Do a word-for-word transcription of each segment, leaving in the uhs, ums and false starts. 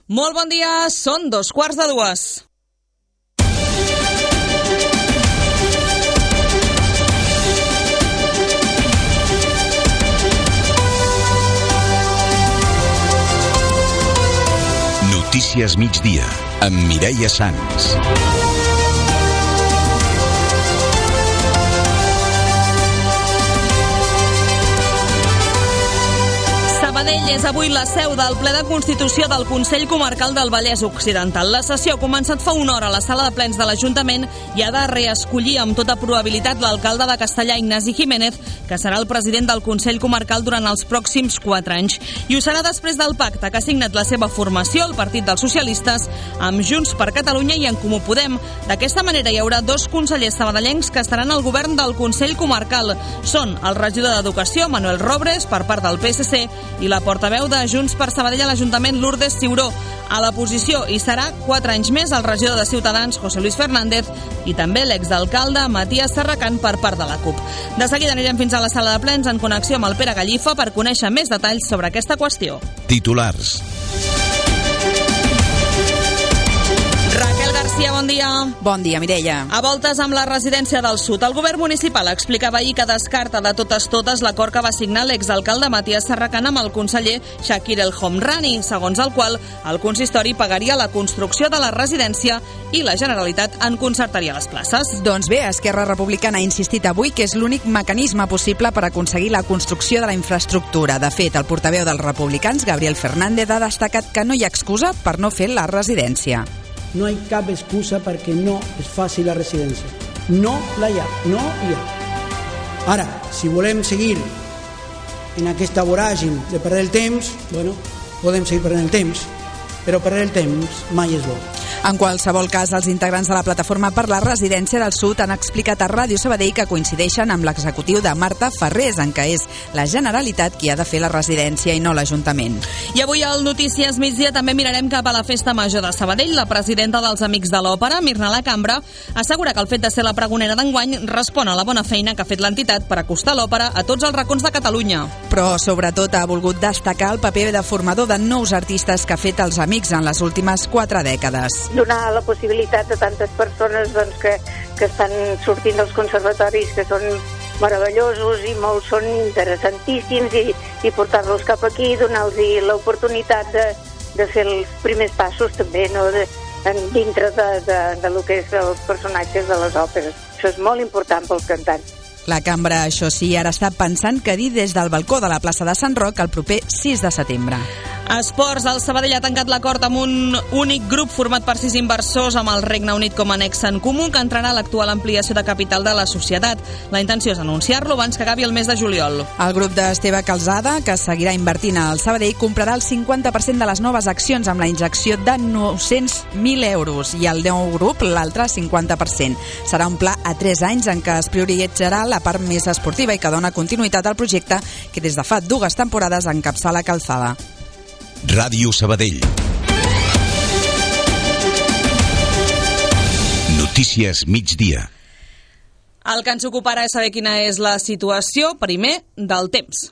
Molt bon dia, són dos quarts de dues. Notícies migdia, amb Mireia Sans. Sabadell és avui la seu del ple de Constitució del Consell Comarcal del Vallès Occidental. La sessió ha començat fa una hora a la sala de plens de l'Ajuntament i ha de reescollir amb tota probabilitat l'alcalde de Castellà, Ignasi Jiménez, que serà el president del Consell Comarcal durant els pròxims quatre anys. I ho serà després del pacte que ha signat la seva formació, el Partit dels Socialistes, amb Junts per Catalunya i en Comú Podem. D'aquesta manera hi haurà dos consellers sabadellencs que estaran al govern del Consell Comarcal. Són el regidor d'Educació, Manuel Robres, per part del P S C, i la portaveu de Junts per Sabadell a l'Ajuntament, Lourdes Ciuró. A la posició hi serà quatre anys més el regidor de Ciutadans, José Luis Fernández, i també l'exalcalde Matías Serracant per part de la CUP. De seguida anirem fins a la sala de plens en connexió amb el Pere Gallifa per conèixer més detalls sobre aquesta qüestió. Titulars. Raquel García, bon dia. Bon dia, Mireia. A voltes amb la residència del Sud, el govern municipal explicava ahir que descarta de totes totes l'acord que va signar l'exalcalde Matías Serracant amb el conseller Shakir El Homrani, segons el qual el consistori pagaria la construcció de la residència i la Generalitat en concertaria les places. Doncs bé, Esquerra Republicana ha insistit avui que és l'únic mecanisme possible per aconseguir la construcció de la infraestructura. De fet, el portaveu dels republicans, Gabriel Fernández, ha destacat que no hi ha excusa per no fer la residència. No hi ha cap excusa perquè no es faci la residència. No la hi ha, no hi ha. Ara, si volem seguir en aquesta voràgin de perdre el temps, bueno, podem seguir perdent el temps, però perdre el temps mai és bo. En qualsevol cas, els integrants de la Plataforma per la Residència del Sud han explicat a Ràdio Sabadell que coincideixen amb l'executiu de Marta Ferrés, en què és la Generalitat qui ha de fer la residència i no l'Ajuntament. I avui al Notícies Migdia també mirarem cap a la Festa Major de Sabadell. La presidenta dels Amics de l'Òpera, Mirna Lacambra, assegura que el fet de ser la pregonera d'enguany respon a la bona feina que ha fet l'entitat per acostar l'òpera a tots els racons de Catalunya. Però, sobretot, ha volgut destacar el paper de formador de nous artistes que ha fet els Amics en les últimes quatre dècades. Donar la possibilitat a tantes persones doncs, que, que estan sortint dels conservatoris, que són meravellosos i molts són interessantíssims, i, i portar-los cap aquí, donar-los l'oportunitat de, de fer els primers passos també, no? de, en, dintre de, de, de lo que és els personatges de les òperes. Això és molt important pels cantants. La cambra, això sí, ara està pensant què dir des del balcó de la plaça de Sant Roc el proper sis de setembre. Esports, el Sabadell ha tancat l'acord amb un únic grup format per sis inversors amb el Regne Unit com a annex en comú que entrarà a l'actual ampliació de capital de la societat. La intenció és anunciar-lo abans que acabi el mes de juliol. El grup d'Esteve Calzada, que seguirà invertint al Sabadell, comprarà el cinquanta per cent de les noves accions amb la injecció de nou-cents mil euros i el nou grup l'altre cinquanta per cent. Serà un pla a tres anys en què es prioritzarà la part més esportiva i que dona continuïtat al projecte que des de fa dues temporades encapçala Calzada. Ràdio Sabadell. Notícies migdia. El que ens ocuparà és saber quina és la situació, primer, del temps.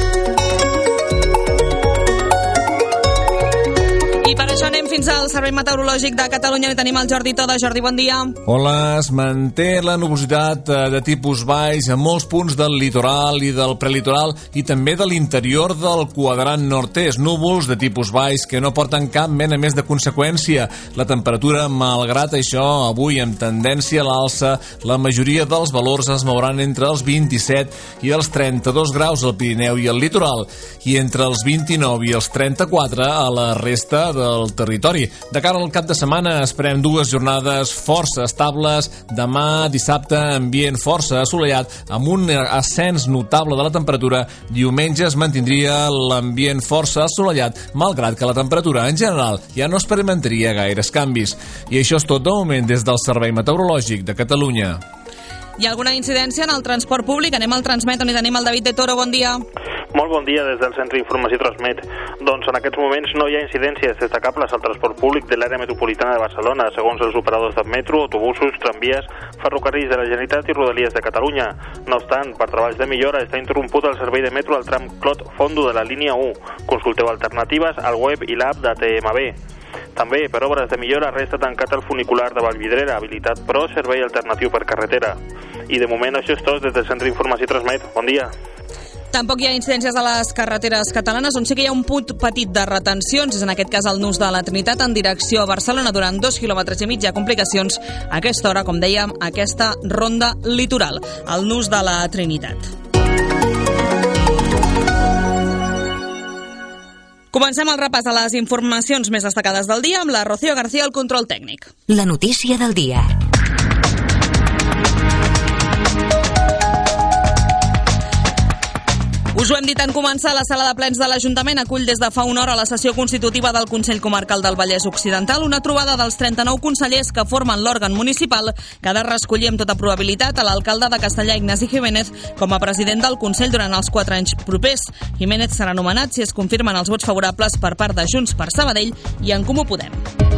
I per això anem fins al Servei Meteorològic de Catalunya i tenim el Jordi Toda. Jordi, bon dia. Hola, es manté la nubositat de tipus baix a molts punts del litoral i del prelitoral i també de l'interior del quadrant nord-est. Núvols de tipus baix que no porten cap mena més de conseqüència. La temperatura, malgrat això, avui amb tendència a l'alça, la majoria dels valors es mouran entre els vint-i-set i els trenta-dos graus al Pirineu i al litoral i entre els vint-i-nou i els trenta-quatre a la resta del territori. De cara al cap de setmana esperem dues jornades força estables. Demà, dissabte, ambient força assolellat amb un ascens notable de la temperatura. Diumenge es mantindria l'ambient força assolellat, malgrat que la temperatura en general ja no experimentaria gaires canvis. I això és tot de moment des del Servei Meteorològic de Catalunya. Hi ha alguna incidència en el transport públic? Anem al Transmet, on hi tenim el David de Toro. Bon dia. Molt bon dia des del Centre d'Informació Transmet. Doncs en aquests moments no hi ha incidències destacables al transport públic de l'àrea metropolitana de Barcelona, segons els operadors de metro, autobusos, tramvies, ferrocarrils de la Generalitat i Rodalies de Catalunya. No obstant, per treballs de millora està interromput el servei de metro al tram Clot Fondo de la línia u. Consulteu alternatives al web i l'app de T M B. També, per obres de millora, resta tancat el funicular de Vallvidrera, habilitat però servei alternatiu per carretera. I de moment això és tot des del Centre d'Informació Transmet. Bon dia. Tampoc hi ha incidències a les carreteres catalanes, on sí que hi ha un punt petit de retencions, és en aquest cas el nus de la Trinitat en direcció a Barcelona durant dos quilòmetres i mig. Hi ha complicacions a aquesta hora, com dèiem, aquesta ronda litoral, el nus de la Trinitat. Comencem el repàs a les informacions més destacades del dia amb la Rocío García al control tècnic. La notícia del dia. Us ho hem dit en començar, la sala de plens de l'Ajuntament acull des de fa una hora la sessió constitutiva del Consell Comarcal del Vallès Occidental, una trobada dels trenta-nou consellers que formen l'òrgan municipal que ha de reescollir amb tota probabilitat a l'alcalde de Castellà, Ignasi Jiménez, com a president del Consell durant els quatre anys propers. Jiménez serà nomenat si es confirmen els vots favorables per part de Junts per Sabadell i En Comú Podem.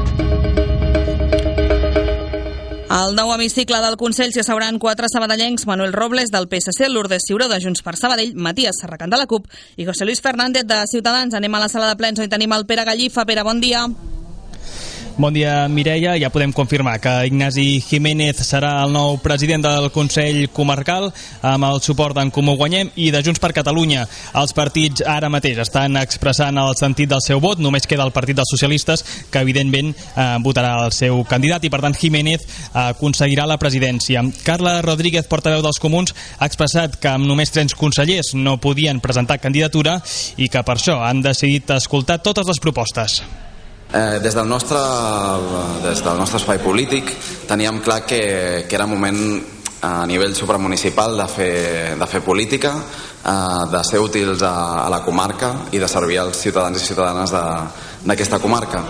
Al nou hemicicle del Consell s'hi asseuran quatre sabadellencs: Manuel Robles, del P S C, Lourdes Ciuró, de Junts per Sabadell, Matías Serracant, de la CUP, i José Luis Fernández, de Ciutadans. Anem a la sala de plens, on tenim el Pere Gallifa. Pere, bon dia. Bon dia, Mireia. Ja podem confirmar que Ignasi Jiménez serà el nou president del Consell Comarcal amb el suport d'En Comú Guanyem i de Junts per Catalunya. Els partits ara mateix estan expressant el sentit del seu vot. Només queda el Partit dels Socialistes, que evidentment eh, votarà el seu candidat, i per tant Jiménez eh, aconseguirà la presidència. Carla Rodríguez, portaveu dels Comuns, ha expressat que amb només tres consellers no podien presentar candidatura i que per això han decidit escoltar totes les propostes. Eh, des del nostre des del nostre espai polític teníem clar que, que era moment a nivell supramunicipal de fer, de fer política, eh, de ser útils a, a la comarca i de servir als ciutadans i ciutadanes d'aquesta comarca.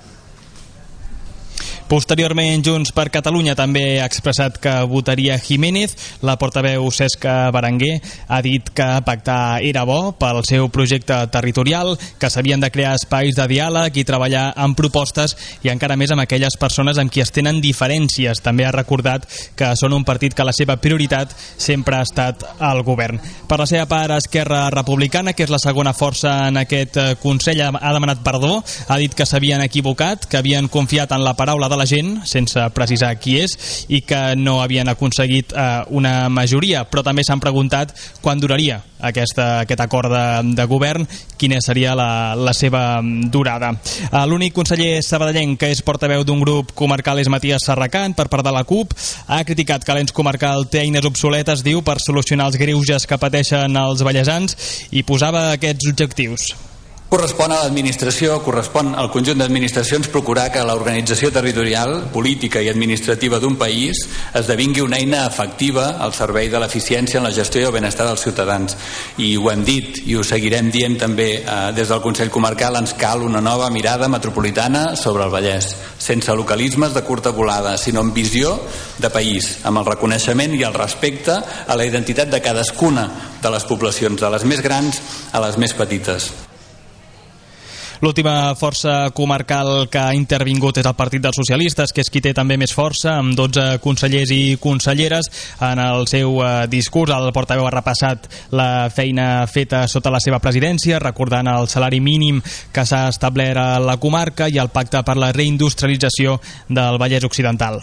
Posteriorment, Junts per Catalunya també ha expressat que votaria Jiménez. La portaveu Cesca Berenguer ha dit que pactar era bo pel seu projecte territorial, que s'havien de crear espais de diàleg i treballar en propostes, i encara més amb aquelles persones amb qui es tenen diferències. També ha recordat que són un partit que la seva prioritat sempre ha estat el govern. Per la seva part, Esquerra Republicana, que és la segona força en aquest Consell, ha demanat perdó, ha dit que s'havien equivocat, que havien confiat en la paraula de la gent, sense precisar qui és, i que no havien aconseguit eh, una majoria, però també s'han preguntat quan duraria aquesta, aquest acord de, de govern, quina seria la, la seva durada. Eh, l'únic conseller sabadellenc que és portaveu d'un grup comarcal és Matías Serracant, per part de la CUP. Ha criticat que l'ens comarcal té eines obsoletes, diu, per solucionar els greuges que pateixen els vallesans, i posava aquests objectius. Correspon a l'administració, correspon al conjunt d'administracions procurar que l'organització territorial, política i administrativa d'un país esdevingui una eina efectiva al servei de l'eficiència en la gestió i el benestar dels ciutadans. I ho hem dit i ho seguirem dient també eh, des del Consell Comarcal, ens cal una nova mirada metropolitana sobre el Vallès, sense localismes de curta volada, sinó amb visió de país, amb el reconeixement i el respecte a la identitat de cadascuna de les poblacions, de les més grans a les més petites. L'última força comarcal que ha intervingut és el Partit dels Socialistes, que és qui té també més força, amb dotze consellers i conselleres. En el seu eh, discurs, el portaveu ha repassat la feina feta sota la seva presidència, recordant el salari mínim que s'ha establert a la comarca i el pacte per la reindustrialització del Vallès Occidental.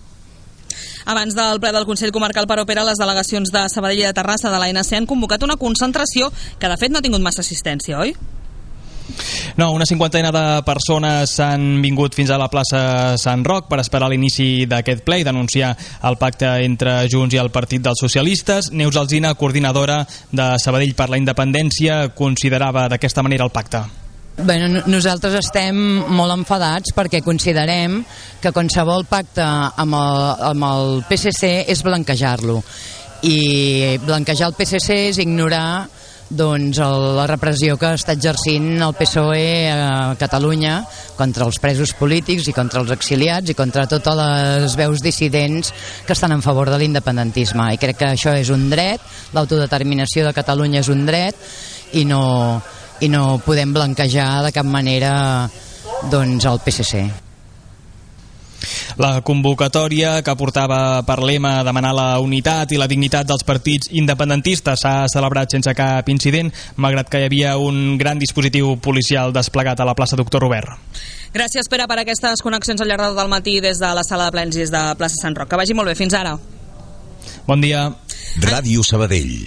Abans del ple del Consell Comarcal per Opera, les delegacions de Sabadell i de Terrassa de l'A N C han convocat una concentració que de fet no ha tingut massa assistència, oi? No, una cinquantena de persones s'han vingut fins a la plaça Sant Roc per esperar l'inici d'aquest ple i denunciar el pacte entre Junts i el Partit dels Socialistes. Neus Alsina, coordinadora de Sabadell per la Independència, considerava d'aquesta manera el pacte. Bé, nosaltres estem molt enfadats perquè considerem que qualsevol pacte amb el, amb el P S C és blanquejar-lo, i blanquejar el P S C és ignorar doncs la repressió que està exercint el P S O E a Catalunya contra els presos polítics i contra els exiliats i contra totes les veus dissidents que estan en favor de l'independentisme. I crec que això és un dret, l'autodeterminació de Catalunya és un dret, i no, i no podem blanquejar de cap manera doncs el P S C. La convocatòria, que portava per lema demanar la unitat i la dignitat dels partits independentistes, s'ha celebrat sense cap incident, malgrat que hi havia un gran dispositiu policial desplegat a la plaça Doctor Robert. Gràcies, Pere, per aquestes connexions al llarg del matí des de la sala de plens i des de plaça Sant Roc. Que vagi molt bé. Fins ara. Bon dia. Ràdio Sabadell.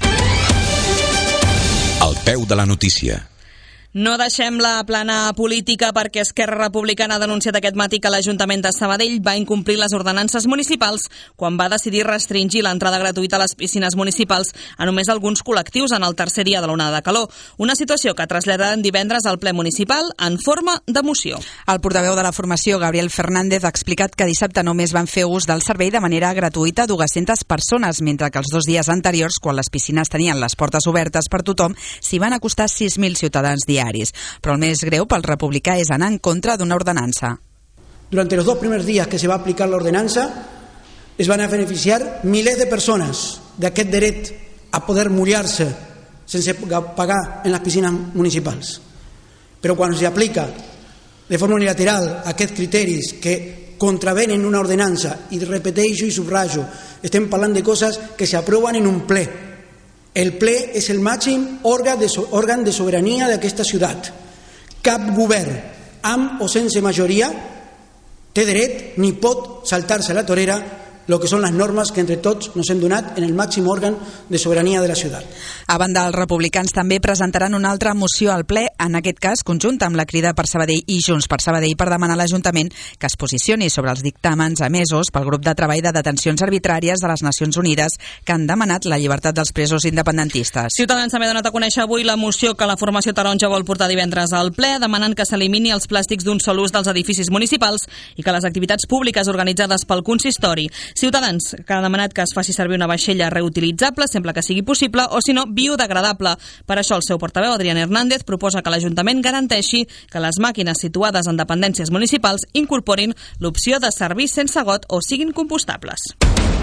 Al peu de la notícia. No deixem la plana política perquè Esquerra Republicana ha denunciat aquest matí que l'Ajuntament de Sabadell va incomplir les ordenances municipals quan va decidir restringir l'entrada gratuïta a les piscines municipals a només alguns col·lectius en el tercer dia de l'onada de calor. Una situació que traslladaran divendres al ple municipal en forma de moció. El portaveu de la formació, Gabriel Fernández, ha explicat que dissabte només van fer ús del servei de manera gratuïta dues-centes persones, mentre que els dos dies anteriors, quan les piscines tenien les portes obertes per tothom, s'hi van acostar sis mil ciutadans diaris. Però el més greu pel republicà és anar en contra d'una ordenança. Durante los dos primeros días que se va a aplicar la ordenanza, es van a beneficiar milers de persones d'aquest dret a poder mullar-se sense pagar en les piscines municipals. Però quan se aplica de forma unilateral aquests criteris que contravenen una ordenança, i repeteixo i subratllo, estem parlant de coses que s'aproven en un ple. El ple és el màxim òrgan de, òrgan de sobirania d'aquesta ciutat. Cap govern, amb o sense majoria, té dret ni pot saltar-se a la torera lo que són les normes que entre tots nos hem donat en el màxim òrgan de sobirania de la ciutat. A banda, els republicans també presentaran una altra moció al ple, en aquest cas conjunta amb la Crida per Sabadell i Junts per Sabadell, per demanar a l'Ajuntament que es posicioni sobre els dictàmens emesos pel grup de treball de detencions arbitràries de les Nacions Unides que han demanat la llibertat dels presos independentistes. Ciutadans també ha donat a conèixer avui la moció que la formació taronja vol portar divendres al ple, demanant que s'elimini els plàstics d'un sol ús dels edificis municipals i que les activitats públiques organitzades pel consistori. Ciutadans, que ha demanat que es faci servir una vaixella reutilitzable sempre que sigui possible o, si no, biodegradable. Per això el seu portaveu, Adrián Hernández, proposa que l'Ajuntament garanteixi que les màquines situades en dependències municipals incorporin l'opció de servir sense got o siguin compostables.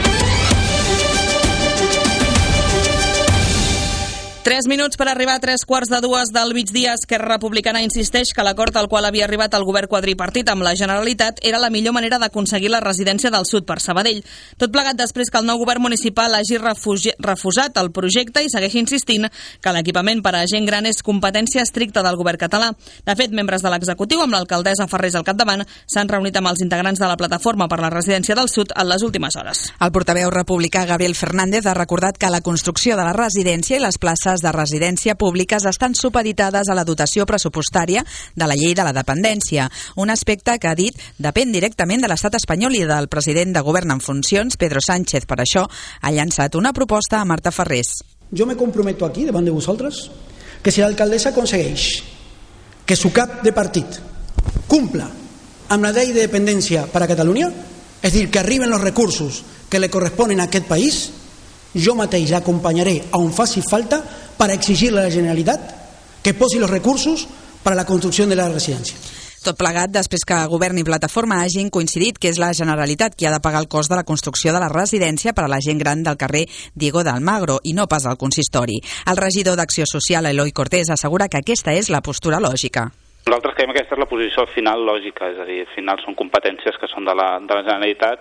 Tres minuts per arribar a tres quarts de dues del migdia. Esquerra Republicana insisteix que l'acord al qual havia arribat el govern quadripartit amb la Generalitat era la millor manera d'aconseguir la residència del sud per Sabadell. Tot plegat després que el nou govern municipal hagi refugi, refusat el projecte i segueix insistint que l'equipament per a gent gran és competència estricta del govern català. De fet, membres de l'executiu, amb l'alcaldessa Ferrés al capdavant, s'han reunit amb els integrants de la plataforma per la residència del sud en les últimes hores. El portaveu republicà Gabriel Fernández ha recordat que la construcció de la residència i les places de residència públiques estan supeditades a la dotació pressupostària de la llei de la dependència, un aspecte que ha dit depèn directament de l'estat espanyol i del president de govern en funcions, Pedro Sánchez. Per això ha llançat una proposta a Marta Ferrés. Jo me comprometo aquí, davant de vosaltres, que si l'alcaldessa aconsegueix que su cap de partit cumpla amb la llei de dependència per a Catalunya, és dir, que arriben els recursos que li corresponen a aquest país, jo mateix l'acompanyaré a on faci falta per exigir-le a la Generalitat que posi els recursos per a la construcció de la residència. Tot plegat després que Govern i Plataforma hagin coincidit que és la Generalitat qui ha de pagar el cost de la construcció de la residència per a la gent gran del carrer Diego de Almagro i no pas el consistori. El regidor d'Acció Social, Eloi Cortés, assegura que aquesta és la postura lògica. Nosaltres creiem que aquesta és la posició al final lògica, és a dir, al final són competències que són de la, de la Generalitat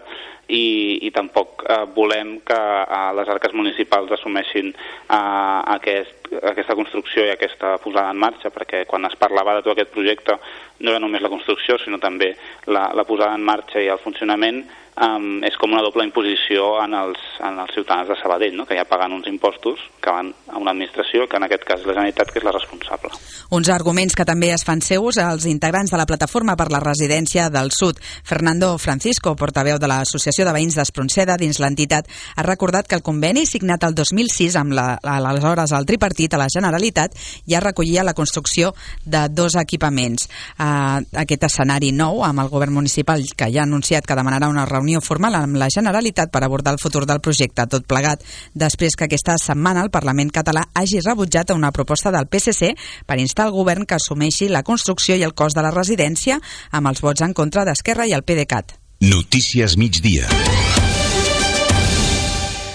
i, i tampoc eh, volem que eh, les arques municipals assumeixin eh, aquest, aquesta construcció i aquesta posada en marxa, perquè quan es parlava de tot aquest projecte no era només la construcció, sinó també la, la posada en marxa i el funcionament. Um, és com una doble imposició en els, en els ciutadans de Sabadell, no? Que ja paguen uns impostos que van a una administració, que en aquest cas és la Generalitat, que és la responsable. Uns arguments que també es fan seus als integrants de la Plataforma per la Residència del Sud. Fernando Francisco, portaveu de l'Associació de Veïns d'Espronceda dins l'entitat, ha recordat que el conveni signat el dos mil sis amb la, aleshores el tripartit a la Generalitat ja recollia la construcció de dos equipaments. Uh, aquest escenari nou amb el govern municipal, que ja ha anunciat que demanarà una reunió formal amb la Generalitat per abordar el futur del projecte, tot plegat després que aquesta setmana el Parlament català hagi rebutjat una proposta del P S C per instar el govern que assumeixi la construcció i el cost de la residència amb els vots en contra d'Esquerra i el PDeCAT. Notícies migdia.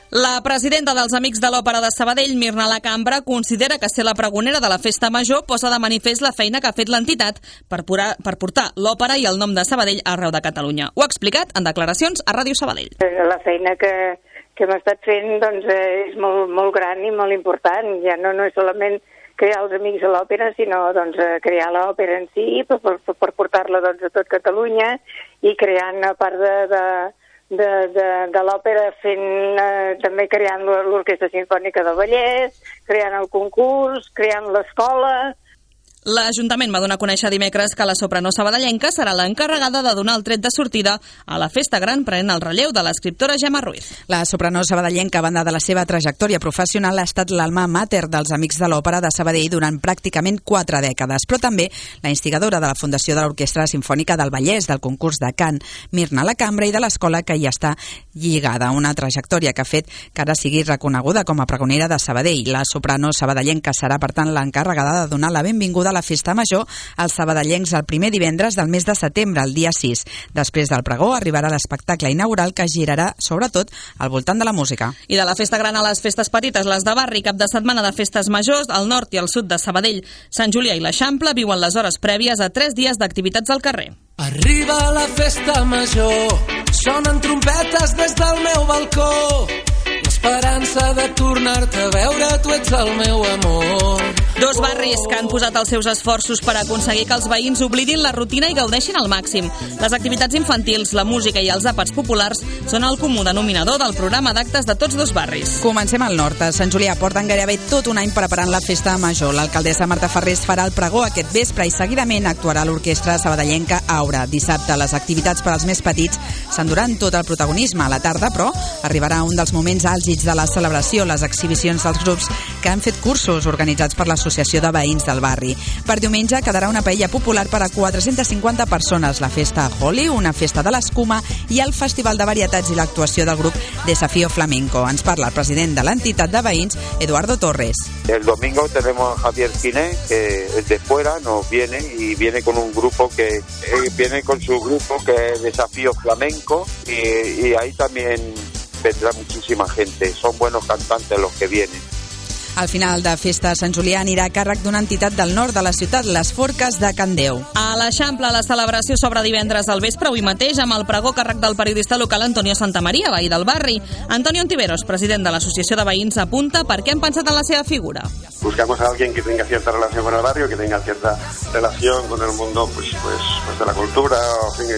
La presidenta dels Amics de l'Òpera de Sabadell, Mirna Lacambra, considera que ser la pregonera de la Festa Major posa de manifest la feina que ha fet l'entitat per, per portar l'òpera i el nom de Sabadell arreu de Catalunya. Ho ha explicat en declaracions a Ràdio Sabadell. La feina que, que hem estat fent doncs, és molt, molt gran i molt important. Ja no, no és solament crear els Amics de l'Òpera, sinó doncs, crear l'òpera en si per, per, per portar-la doncs, a tot Catalunya i creant, a part de... de de, de, de l'òpera, fent eh, també creant l'Orquestra Simfònica del Vallès, creant el concurs, creant l'escola. L'Ajuntament va donar a conèixer dimecres que la soprano sabadellenca serà l'encarregada de donar el tret de sortida a la festa gran, prenent el relleu de l'escriptora Gemma Ruiz. La soprano sabadellenca, a banda de la seva trajectòria professional, ha estat l'alma mater dels Amics de l'Òpera de Sabadell durant pràcticament quatre dècades, però també la instigadora de la Fundació de l'Orquestra Simfònica del Vallès, del concurs de cant Mirna Lacambra i de l'escola que hi està lligada. Una trajectòria que ha fet que ara sigui reconeguda com a pregonera de Sabadell. La soprano sabadellenca serà, per tant, l'encarregada de donar la benvinguda a la Festa Major als sabadellencs el primer divendres del mes de setembre, el dia sis. Després del pregó arribarà l'espectacle inaugural que girarà, sobretot, al voltant de la música. I de la festa gran a les festes petites, les de barri, cap de setmana de festes majors, al nord i al sud de Sabadell, Sant Julià i l'Eixample viuen les hores prèvies a tres dies d'activitats al carrer. Arriba la festa major, sonen trompetes des del meu balcó, l'esperança de tornar-te a veure, tu ets el meu amor. Dos barris que han posat els seus esforços per aconseguir que els veïns oblidin la rutina i gaudeixin al màxim. Les activitats infantils, la música i els àpats populars són el comú denominador del programa d'actes de tots dos barris. Comencem al nord. A Sant Julià porten gairebé tot un any preparant la festa major. L'alcaldessa Marta Ferrés farà el pregó aquest vespre i seguidament actuarà l'orquestra sabadellenca Aura. Dissabte les activitats per als més petits s'enduran tot el protagonisme. A la tarda, però, arribarà un dels moments àlgids de la celebració, les exhibicions dels grups que han fet cursos organitzats per l'Associació de Veïns del Barri. Per diumenge quedarà una paella popular per a quatre-centes cinquanta persones, la festa Holi, una festa de l'escuma i el Festival de Varietats i l'actuació del grup Desafío Flamenco. Ens parla el president de l'entitat de veïns, Eduardo Torres. El domingo tenemos a Javier Quiné, que es de fuera, nos viene y viene con un grupo que eh, viene con su grupo que es Desafío Flamenco y, y ahí también vendrá muchísima gente. Son buenos cantantes los que vienen. Al final de festa, Sant Julià anirà a càrrec d'una entitat del nord de la ciutat, les Forques de Can Déu. A l'Eixample, la celebració s'obre divendres al vespre, avui mateix, amb el pregó càrrec del periodista local Antonio Santamaria, veí del barri. Antonio Ontiveros, president de l'Associació de Veïns, apunta per què han pensat en la seva figura. Buscamos a alguien que tenga cierta relación con el barrio, que tenga cierta relación con el mundo pues, pues, pues de la cultura, o en fin,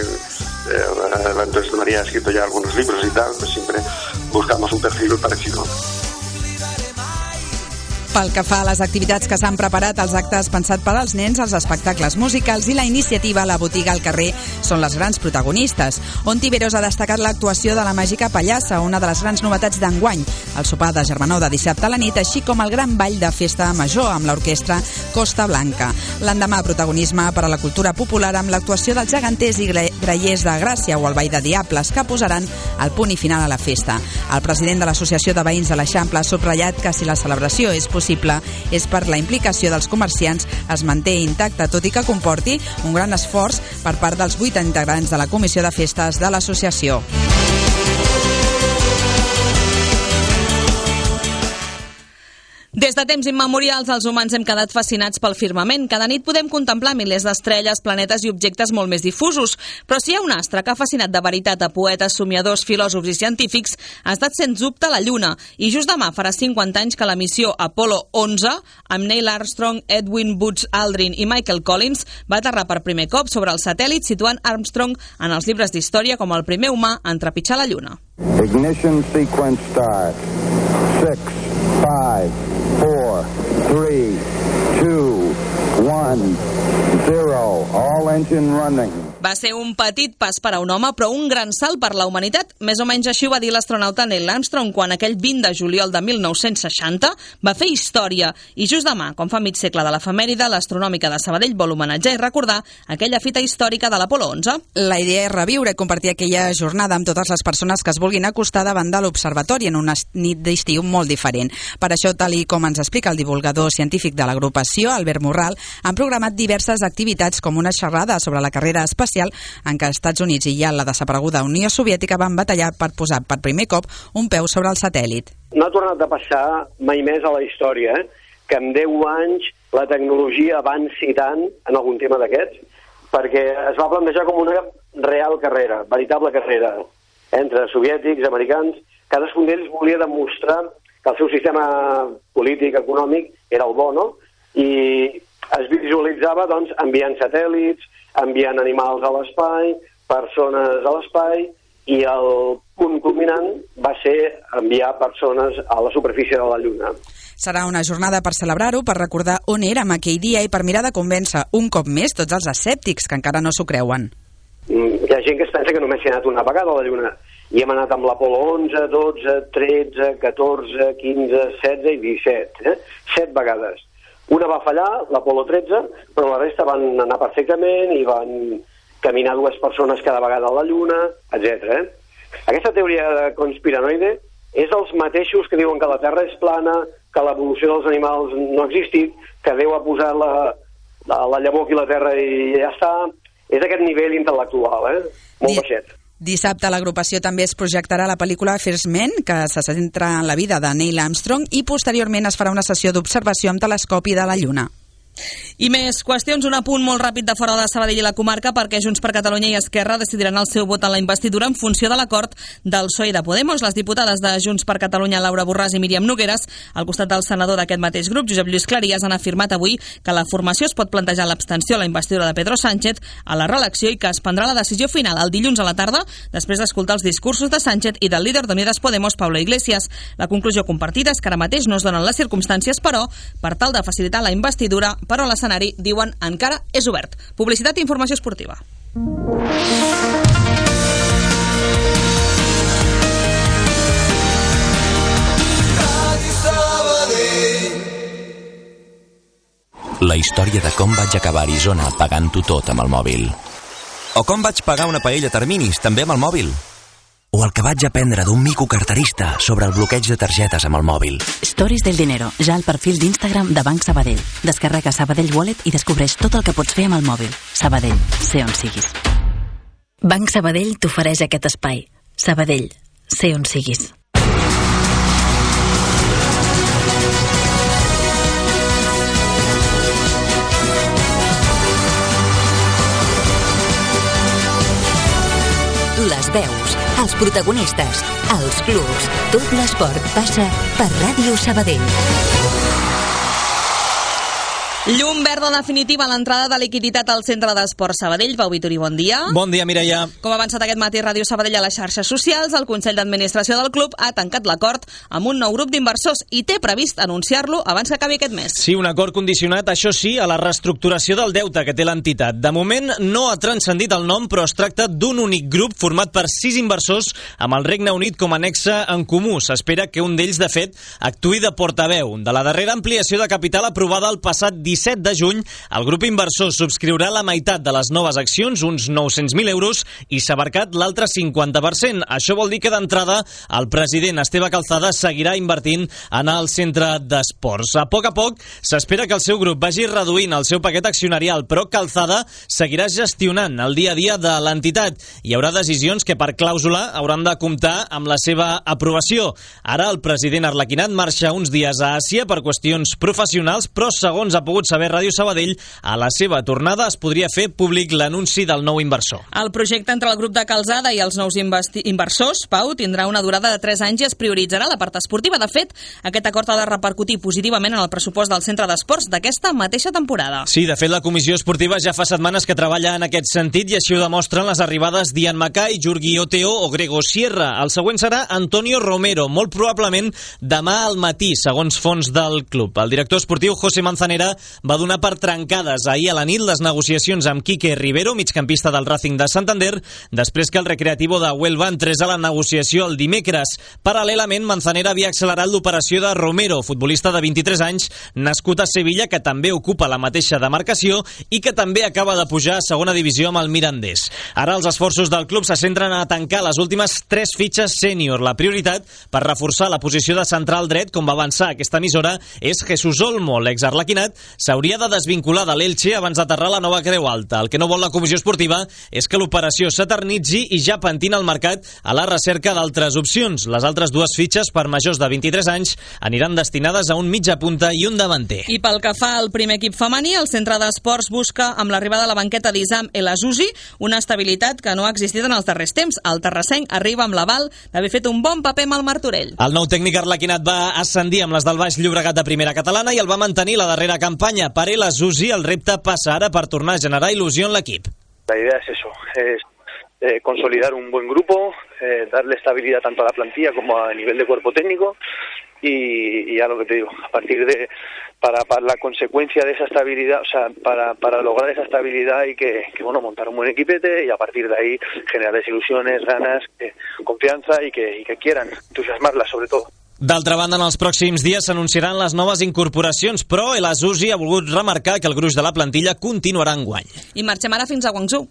eh, Antonio Santamaria ha escrito ya algunos libros y tal, pues siempre buscamos un perfil parecido. Pel que fa a les activitats que s'han preparat, els actes pensats per als nens, els espectacles musicals i la iniciativa La Botiga al carrer són les grans protagonistes. Ontiveros ha destacat l'actuació de la Màgica Pallassa, una de les grans novetats d'enguany, el sopar de germanor de dissabte a la nit, així com el gran ball de festa major amb l'orquestra Costa Blanca. L'endemà, protagonisme per a la cultura popular amb l'actuació dels geganters i grallers de Gràcia o el Ball de Diables, que posaran el punt i final a la festa. El president de l'Associació de Veïns de l'Eixample ha subratllat que si la celebració és possible és per la implicació dels comerciants es manté intacta, tot i que comporti un gran esforç per part dels vuit integrants de la Comissió de Festes de l'associació. Des de temps immemorials, els humans hem quedat fascinats pel firmament. Cada nit podem contemplar milers d'estrelles, planetes i objectes molt més difusos. Però si hi ha un astre que ha fascinat de veritat a poetes, somiadors, filòsofs i científics, ha estat sens dubte la Lluna. I just demà farà cinquanta anys que la missió Apollo onze, amb Neil Armstrong, Edwin Buzz Aldrin i Michael Collins, va aterrar per primer cop sobre el satèl·lit, situant Armstrong en els llibres d'història com el primer humà en trepitjar la Lluna. Ignition sequence start. Six, five, four, three, two, one, zero. All engine running. Va ser un petit pas per a un home, però un gran salt per la humanitat. Més o menys així ho va dir l'astronauta Neil Armstrong quan aquell vint de juliol de mil nou-cents seixanta va fer història. I just demà, com fa mig segle de l'efemèride, l'Astronòmica de Sabadell vol homenatjar i recordar aquella fita històrica de l'Apolo onze. La idea és reviure i compartir aquella jornada amb totes les persones que es vulguin acostar davant de l'observatori en una nit d'estiu molt diferent. Per això, tal i com ens explica el divulgador científic de l'agrupació, Albert Morral, han programat diverses activitats com una xerrada sobre la carrera espacial en què els Estats Units i ja la desapareguda Unió Soviètica van batallar per posar per primer cop un peu sobre el satèl·lit. No ha tornat a passar mai més a la història, eh? que en deu anys la tecnologia avanci tant en algun tema d'aquests, perquè es va plantejar com una real carrera, veritable carrera, entre soviètics, americans. Cadascun d'ells volia demostrar que el seu sistema polític, econòmic, era el bo, no? I es visualitzava, doncs, enviant satèl·lits, enviant animals a l'espai, persones a l'espai, i el punt culminant va ser enviar persones a la superfície de la Lluna. Serà una jornada per celebrar-ho, per recordar on érem aquell dia i per mirar de convèncer un cop més tots els escèptics que encara no s'ho creuen. Hi ha gent que es pensa que només s'hi ha anat una vegada a la Lluna, i hem anat amb l'Apolo onze, dotze, tretze, catorze, quinze, setze i disset, eh? Set vegades. Una va fallar, l'Apolo tretze, però la resta van anar perfectament i van caminar dues persones cada vegada a la Lluna, etcètera. Eh? Aquesta teoria conspiranoide és dels mateixos que diuen que la Terra és plana, que l'evolució dels animals no ha existit, que Déu ha posat la, la, la llavor aquí a la Terra i ja està. És aquest nivell intel·lectual, eh? Molt baixet. Dissabte l'agrupació també es projectarà la pel·lícula First Men, que se centra en la vida de Neil Armstrong, i posteriorment es farà una sessió d'observació amb telescopi de la Lluna. I més qüestions, un apunt molt ràpid de fora de Sabadell i la comarca, perquè Junts per Catalunya i Esquerra decidiran el seu vot en la investidura en funció de l'acord del P S O E i de Podemos. Les diputades de Junts per Catalunya, Laura Borràs i Míriam Nogueras, al costat del senador d'aquest mateix grup, Josep Lluís Cleries, han afirmat avui que la formació es pot plantejar l'abstenció a la investidura de Pedro Sánchez a la reelecció i que es prendrà la decisió final el dilluns a la tarda, després d'escoltar els discursos de Sánchez i del líder d'Unidas Podemos, Pablo Iglesias. La conclusió compartida és que ara mateix no es donen les circumstàncies, però, per tal de facilitar la investidura, però l'escenari, diuen, encara és obert. Publicitat i informació esportiva. La història de com vaig acabar a Arizona pagant-ho tot amb el mòbil. O com vaig pagar una paella a terminis, també amb el mòbil. O el que vaig aprendre d'un mico carterista sobre el bloqueig de targetes amb el mòbil. Stories del dinero, ja al perfil d'Instagram de Banc Sabadell. Descarrega Sabadell Wallet i descobreix tot el que pots fer amb el mòbil. Sabadell, sé on siguis. Banc Sabadell t'ofereix aquest espai. Sabadell, sé on siguis. Les veus, els protagonistes, els clubs, tot l'esport passa per Ràdio Sabadell. Llum verda definitiva a l'entrada de liquiditat al Centre d'Esport Sabadell. Pau Vitori, bon dia. Bon dia, Mireia. Com ha avançat aquest matí Ràdio Sabadell a les xarxes socials, el Consell d'Administració del club ha tancat l'acord amb un nou grup d'inversors i té previst anunciar-lo abans que acabi aquest mes. Sí, un acord condicionat, això sí, a la reestructuració del deute que té l'entitat. De moment no ha transcendit el nom, però es tracta d'un únic grup format per sis inversors amb el Regne Unit com a nexe en comú. S'espera que un d'ells, de fet, actuï de portaveu. De la darrera ampliació de capital aprovada el passat disset de juny, el grup inversor subscriurà la meitat de les noves accions, uns nou-cents mil euros, i s'ha abarcat l'altre cinquanta per cent. Això vol dir que d'entrada el president Esteve Calzada seguirà invertint en el centre d'esports. A poc a poc s'espera que el seu grup vagi reduint el seu paquet accionarial, però Calzada seguirà gestionant el dia a dia de l'entitat. Hi haurà decisions que per clàusula hauran de comptar amb la seva aprovació. Ara el president Arlequinat marxa uns dies a Àsia per qüestions professionals, però segons ha pogut saber Ràdio Sabadell, a la seva tornada es podria fer públic l'anunci del nou inversor. El projecte entre el grup de Calzada i els nous inversors, Pau, tindrà una durada de tres anys i es prioritzarà la part esportiva. De fet, aquest acord ha de repercutir positivament en el pressupost del centre d'esports d'aquesta mateixa temporada. Sí, de fet, la comissió esportiva ja fa setmanes que treballa en aquest sentit i així ho demostren les arribades d'Ian Mackay, Jurgi Oteo o Grego Sierra. El següent serà Antonio Romero, molt probablement demà al matí, segons fons del club. El director esportiu José Manzanera va donar per trencades ahir a la nit les negociacions amb Quique Rivero, migcampista del Racing de Santander, després que el Recreativo de Huelva entrés a la negociació el dimecres. Paral·lelament, Manzanera havia accelerat l'operació de Romero, futbolista de vint-i-tres anys, nascut a Sevilla, que també ocupa la mateixa demarcació i que també acaba de pujar a segona divisió amb el Mirandés. Ara els esforços del club se centren a tancar les últimes tres fitxes sènior. La prioritat per reforçar la posició de central dret, com va avançar aquesta emissora, és Jesús Olmo. L'ex-arlequinat s'hauria de desvincular de l'Elche abans d'aterrar la nova Creu Alta. El que no vol la comissió esportiva és que l'operació s'eternitzi i ja pentina el mercat a la recerca d'altres opcions. Les altres dues fitxes per majors de vint-i-tres anys aniran destinades a un mitja punta i un davanter. I pel que fa al primer equip femení, el centre d'esports busca, amb l'arribada a la banqueta d'Isam El Azuzi, una estabilitat que no ha existit en els darrers temps. El terrassenc arriba amb l'aval d'haver fet un bon paper amb el Martorell. El nou tècnic arlequinat va ascendir amb les del Baix Llobregat de primera catalana i el va mantenir la darrera campanya. Per El Azuzi, el repte passa ara per tornar a generar il·lusió en l'equip. La idea es eso, es eh, consolidar un buen grupo, eh, darle estabilidad tanto a la plantilla como a nivel de cuerpo técnico y, y ya lo que te digo, a partir de, para, para la consecuencia de esa estabilidad, o sea, para, para lograr esa estabilidad y que, que, bueno, montar un buen equipete y a partir de ahí generar ilusiones, ganas, eh, confianza y que, y que quieran entusiasmarlas sobre todo. D'altra banda, en els pròxims dies s'anunciaran les noves incorporacions, però El Azuzi ha volgut remarcar que el gruix de la plantilla continuarà enguany. I marxem ara fins a Guangzhou.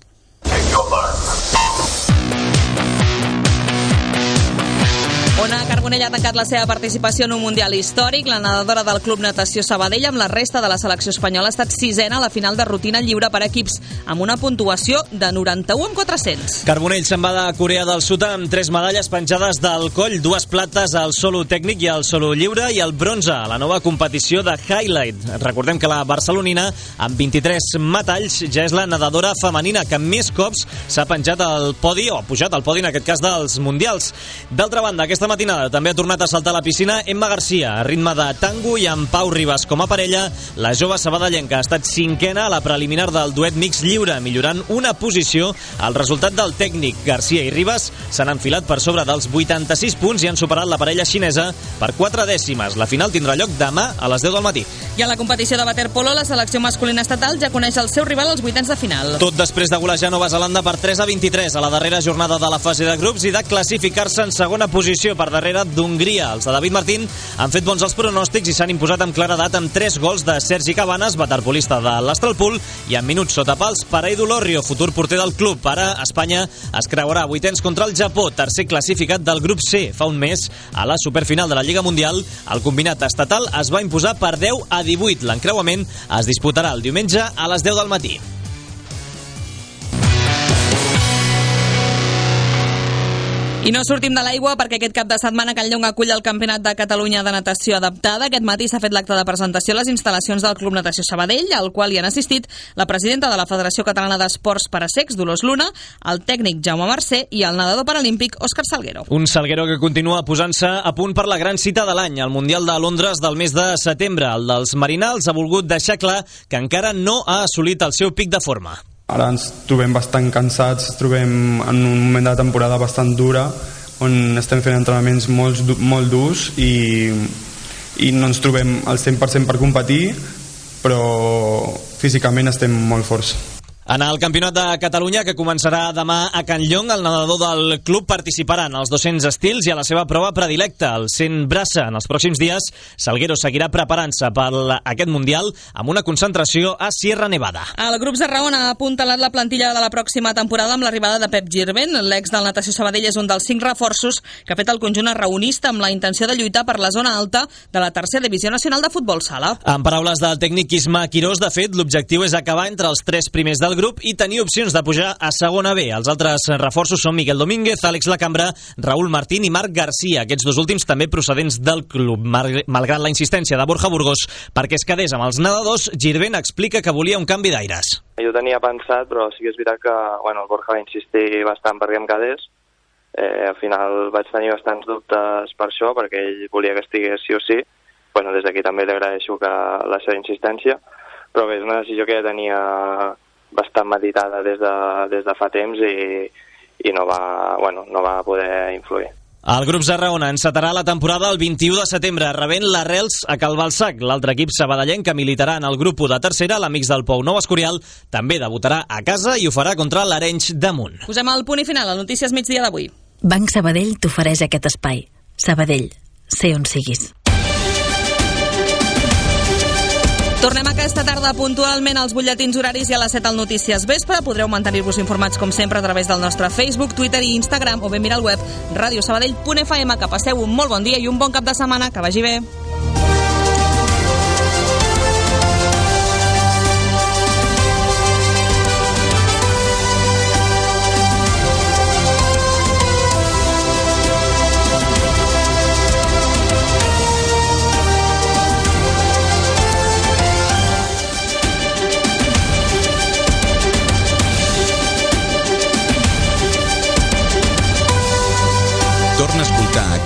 Ona Carbonell ha tancat la seva participació en un Mundial històric. La nedadora del Club Natació Sabadell amb la resta de la selecció espanyola ha estat sisena a la final de rutina lliure per equips, amb una puntuació de noranta-u amb quatre-cents. Carbonell se'n va de Corea del Sud amb tres medalles penjades del coll, dues plates al solo tècnic i al solo lliure i el bronze a la nova competició de Highlight. Recordem que la barcelonina, amb vint-i-tres metalls, ja és la nedadora femenina que més cops s'ha penjat al podi, o ha pujat al podi en aquest cas dels Mundials. D'altra banda, aquesta matinada també ha tornat a saltar a la piscina Emma Garcia, a ritme de tango i amb Pau Ribas com a parella. La jove sabadellenca ha estat cinquena a la preliminar del duet mix lliure, millorant una posició. El resultat del tècnic Garcia i Ribas s'han enfilat per sobre dels vuitanta-sis punts i han superat la parella xinesa per quatre dècimes. La final tindrà lloc demà a les deu del matí. I a la competició de waterpolo, la selecció masculina estatal ja coneix el seu rival als vuitens de final. Tot després de golejar Nova Zelanda per tres a vint-i-tres a la darrera jornada de la fase de grups i de classificar-se en segona posició per darrere d'Hongria. Els de David Martín han fet bons els pronòstics i s'han imposat amb claredat amb tres gols de Sergi Cabanes, waterpolista de l'Astralpool, i en minuts sota pals per Edu Lorrio, futur porter del club. Ara Espanya es creuarà vuitens contra el Japó, tercer classificat del grup C. Fa un mes, a la superfinal de la Lliga Mundial, el combinat estatal es va imposar per deu a divuit. L'encreuament es disputarà el diumenge a les deu del matí. I no sortim de l'aigua perquè aquest cap de setmana Can Llong acull el Campionat de Catalunya de Natació Adaptada. Aquest matí s'ha fet l'acte de presentació a les instal·lacions del Club Natació Sabadell, al qual hi han assistit la presidenta de la Federació Catalana d'Esports per a Cecs, Dolors Luna, el tècnic Jaume Mercè i el nedador paralímpic Òscar Salguero. Un Salguero que continua posant-se a punt per la gran cita de l'any, el Mundial de Londres del mes de setembre. El dels Marinals ha volgut deixar clar que encara no ha assolit el seu pic de forma. Ara ens trobem bastant cansats, ens trobem en un moment de temporada bastant dura, on estem fent entrenaments molt, molt durs i, i no ens trobem al cent per cent per competir, però físicament estem molt forts. En el Campionat de Catalunya, que començarà demà a Can Llong, el nedador del club participarà en els dos-cents estils i a la seva prova predilecta, el cent braça. En els pròxims dies, Salguero seguirà preparant-se per aquest Mundial amb una concentració a Sierra Nevada. El grup Zarraona ha apuntalat la plantilla de la pròxima temporada amb l'arribada de Pep Girvent. L'ex del Natació Sabadell és un dels cinc reforços que ha fet el conjunt arraonista amb la intenció de lluitar per la zona alta de la tercera divisió nacional de futbol sala. En paraules del tècnic Isma Quirós, de fet, l'objectiu és acabar entre els tres primers del grup i tenir opcions de pujar a segona B. Els altres reforços són Miguel Domínguez, Àlex Lacambra, Raúl Martín i Marc Garcia, aquests dos últims també procedents del club. Malgrat la insistència de Borja Burgos perquè es quedés amb els nedadors, Girvent explica que volia un canvi d'aires. Jo tenia pensat, però sí que és veritat que bueno, el Borja va insistir bastant perquè em quedés. Eh, al final vaig tenir bastants dubtes per això, perquè ell volia que estigués sí o sí. Bueno, des d'aquí també li agraeixo que la seva insistència, però bé, és una decisió que ja tenia bastant meditada des de, des de fa temps i, i no, va, bueno, no va poder influir. El grup Zarraona encetarà la temporada el vint-i-u de setembre, rebent l'Arrels a Calbalsac. L'altre equip sabadellenc que militarà en el grup de tercera, l'Amics del Pou Nou Escorial, també debutarà a casa i ho farà contra l'Arenys de Munt. Posem el punt i final a Notícies Migdia d'avui. Banc Sabadell t'ofereix aquest espai. Sabadell, sé on siguis. Tornem aquesta tarda puntualment als butlletins horaris i a les set al Notícies Vespre. Podreu mantenir-vos informats com sempre a través del nostre Facebook, Twitter i Instagram o bé mirar al web radio sabadell punt f m. Que passeu un molt bon dia i un bon cap de setmana. Que vagi bé.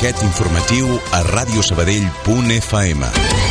paquet informatiu a radiosabadell punt f m.